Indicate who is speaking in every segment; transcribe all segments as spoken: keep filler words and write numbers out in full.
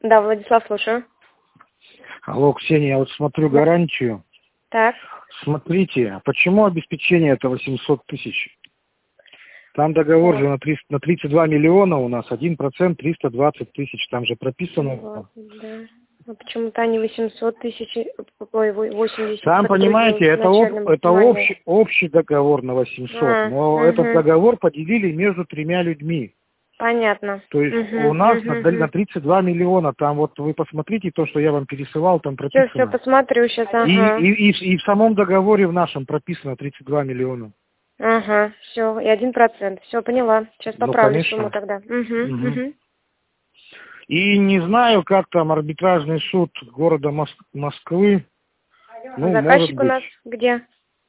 Speaker 1: Да, Владислав, слушаю.
Speaker 2: Алло, Ксения, я вот смотрю гарантию.
Speaker 1: Так.
Speaker 2: Смотрите, а почему обеспечение это восемьсот тысяч? Там договор
Speaker 1: Вот.
Speaker 2: же на, триста, на тридцать два миллиона у нас, один процент триста двадцать тысяч, там же прописано.
Speaker 1: Вот, да. Ну, почему-то они восемьсот тысяч, ой, восемьдесят.
Speaker 2: Там, понимаете, это, об, это общий, общий договор на восемьсот,
Speaker 1: а,
Speaker 2: но
Speaker 1: угу.
Speaker 2: этот договор поделили между тремя людьми.
Speaker 1: Понятно.
Speaker 2: То есть
Speaker 1: угу,
Speaker 2: у нас
Speaker 1: угу,
Speaker 2: на, на тридцать два миллиона, там вот вы посмотрите то, что я вам пересылал, там прописано.
Speaker 1: Все, все, посмотрю сейчас, ага.
Speaker 2: И, и, и, и в самом договоре в нашем прописано тридцать два миллиона.
Speaker 1: Ага, все, и один процент. Все, поняла. Сейчас
Speaker 2: Ну,
Speaker 1: поправлю
Speaker 2: конечно.
Speaker 1: сумму тогда. Угу,
Speaker 2: Угу.
Speaker 1: угу.
Speaker 2: И не знаю, как там арбитражный суд города Мос- Москвы. Ну,
Speaker 1: Заказчик
Speaker 2: может
Speaker 1: у
Speaker 2: быть.
Speaker 1: нас где?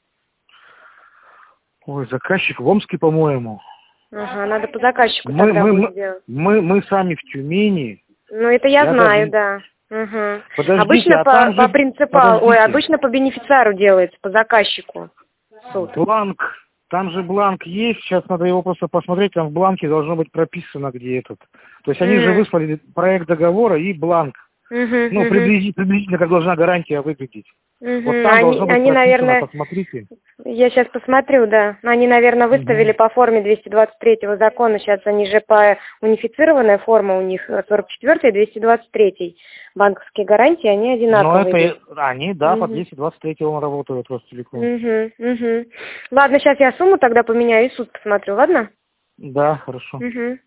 Speaker 2: Ой, заказчик в Омске, по-моему.
Speaker 1: Ага, надо по заказчику
Speaker 2: Мы,
Speaker 1: тогда
Speaker 2: мы,
Speaker 1: будет
Speaker 2: мы,
Speaker 1: делать.
Speaker 2: мы, мы сами в Тюмени.
Speaker 1: Ну, это я,
Speaker 2: Я
Speaker 1: знаю,
Speaker 2: даже...
Speaker 1: да. Угу.
Speaker 2: Подождите,
Speaker 1: Обычно
Speaker 2: а
Speaker 1: по,
Speaker 2: там же...
Speaker 1: по принципалу, ой, обычно по бенефициару делается, по заказчику суд.
Speaker 2: Бланк, там же бланк есть, сейчас надо его просто посмотреть, там в бланке должно быть прописано, где этот. То есть они
Speaker 1: Mm.
Speaker 2: же выслали проект договора и бланк.
Speaker 1: Uh-huh,
Speaker 2: Ну,
Speaker 1: uh-huh.
Speaker 2: приблизительно, приблизительно, как должна гарантия выглядеть.
Speaker 1: Uh-huh.
Speaker 2: Вот там
Speaker 1: они,
Speaker 2: должно быть
Speaker 1: они,
Speaker 2: прописано,
Speaker 1: наверное,
Speaker 2: посмотрите.
Speaker 1: Я сейчас посмотрю, да. Они, наверное, выставили
Speaker 2: Угу.
Speaker 1: по форме двести двадцать третьего закона. Сейчас они же по унифицированная форма у них сорок четвёртый и двести двадцать третий. Банковские гарантии, они одинаковые.
Speaker 2: Ну, это они, да,
Speaker 1: угу.
Speaker 2: по двести двадцать третьему работают Ростелеком.
Speaker 1: Угу, угу. Ладно, сейчас я сумму тогда поменяю и суд посмотрю, ладно?
Speaker 2: Да, хорошо.
Speaker 1: Угу.